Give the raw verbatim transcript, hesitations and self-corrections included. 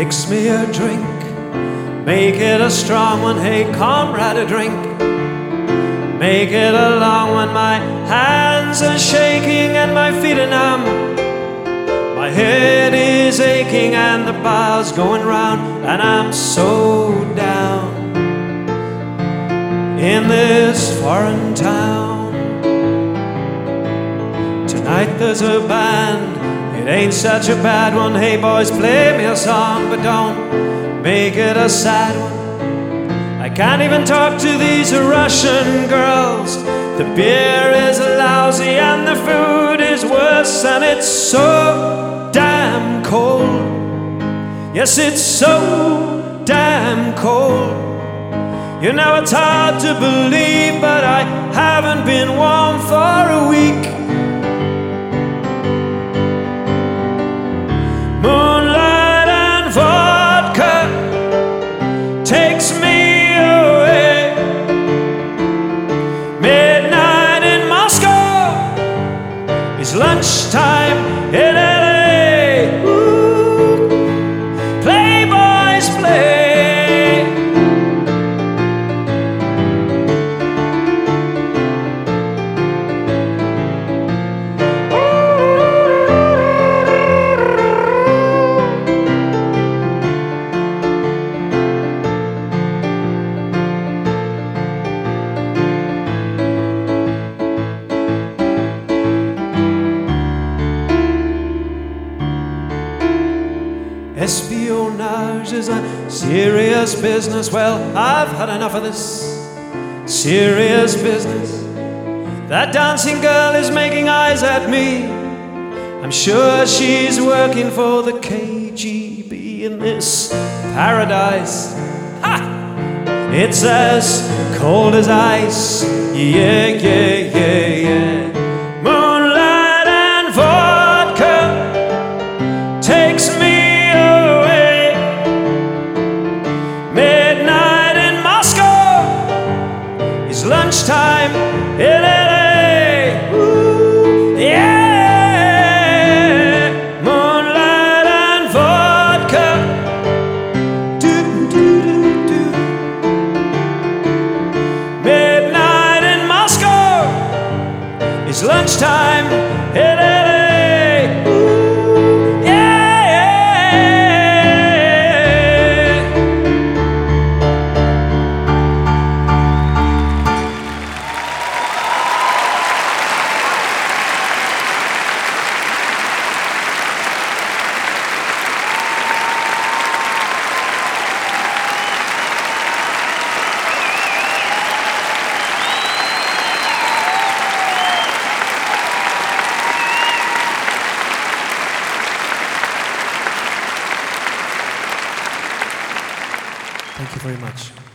Fix me a drink, make it a strong one. Hey, comrade, a drink, make it a long one. My hands are shaking and my feet are numb. My head is aching and the bile's going round, and I'm so down in this foreign town. Tonight there's a band, it ain't such a bad one. Hey boys, play me a song, but don't make it a sad one. I can't even talk to these Russian girls. The beer is lousy and the food is worse, and it's so damn cold. Yes, it's so damn cold. You know, it's hard to believe, but I haven't been warm for a week. Moonlight and vodka takes me away. Midnight in Moscow is lunchtime in L A. Ooh, playboys play. Espionage is a serious business. Well, I've had enough of this serious business. That dancing girl is making eyes at me. I'm sure she's working for the K G B in this paradise. Ha! It's as cold as ice. Yeah, yeah, yeah, yeah. Moonlight and vodka takes me. Lunchtime in L A. Ooh, yeah. Moonlight and vodka. Do, do, do, do. Midnight in Moscow is lunchtime in L A. Ooh, yeah. Thank you very much.